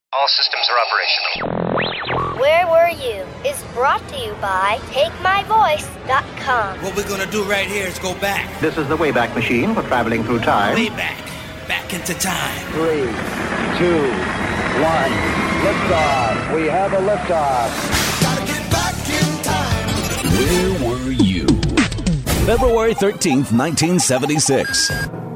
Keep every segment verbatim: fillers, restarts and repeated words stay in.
All systems are operational. Where Were You is brought to you by Take My Voice dot com. What we're gonna do right here is go back. This is the Wayback Machine for traveling through time. Way back. Back into time. Three, two, one. Liftoff. We have a liftoff. Gotta get back in time. Where Were You? February thirteenth, nineteen seventy-six.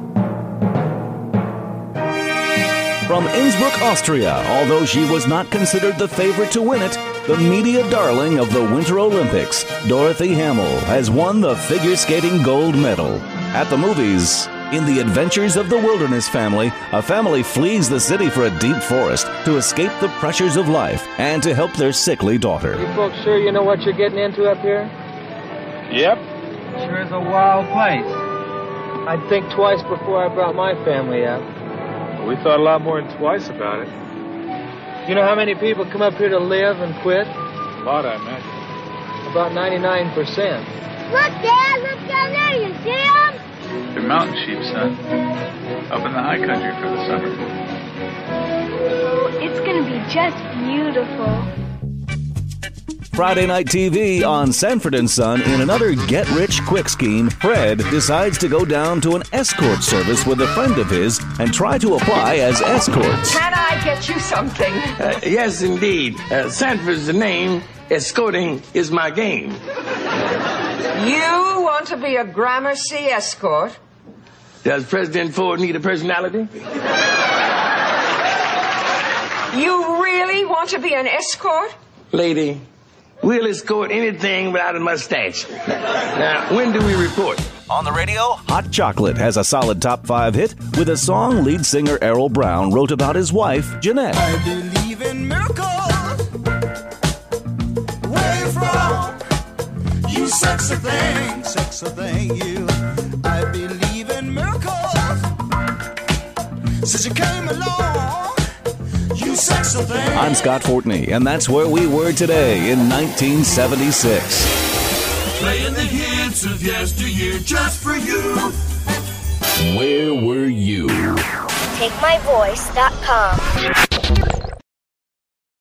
From Innsbruck, Austria, although she was not considered the favorite to win it, the media darling of the Winter Olympics, Dorothy Hamill, has won the figure skating gold medal. At the movies, in The Adventures of the Wilderness Family, a family flees the city for a deep forest to escape the pressures of life and to help their sickly daughter. You folks sure you know what you're getting into up here? Yep. Sure is a wild place. I'd think twice before I brought my family up. We thought a lot more than twice about it. You know how many people come up here to live and quit? A lot, I imagine. About ninety-nine percent. Look, Dad, look down there. You see them? They're mountain sheep, son. Up in the high country for the summer. Oh, it's going to be just beautiful. Friday Night T V on Sanford and Son. In another get-rich-quick scheme, Fred decides to go down to an escort service with a friend of his and try to apply as escorts. Can I get you something? Uh, yes, indeed. Uh, Sanford's the name. Escorting is my game. You want to be a Gramercy escort? Does President Ford need a personality? You really want to be an escort? Lady, we'll escort anything without a mustache. Now, when do we report? On the radio, Hot Chocolate has a solid top five hit with a song lead singer Errol Brown wrote about his wife, Jeanette. I believe in miracles. Where you from? You sexy thing, sexy thing, you. I believe in miracles. Since you came along. I'm Scott Fortney, and that's where we were today in nineteen seventy-six. Playing the hits of yesteryear just for you. Where Were You? Take My Voice dot com.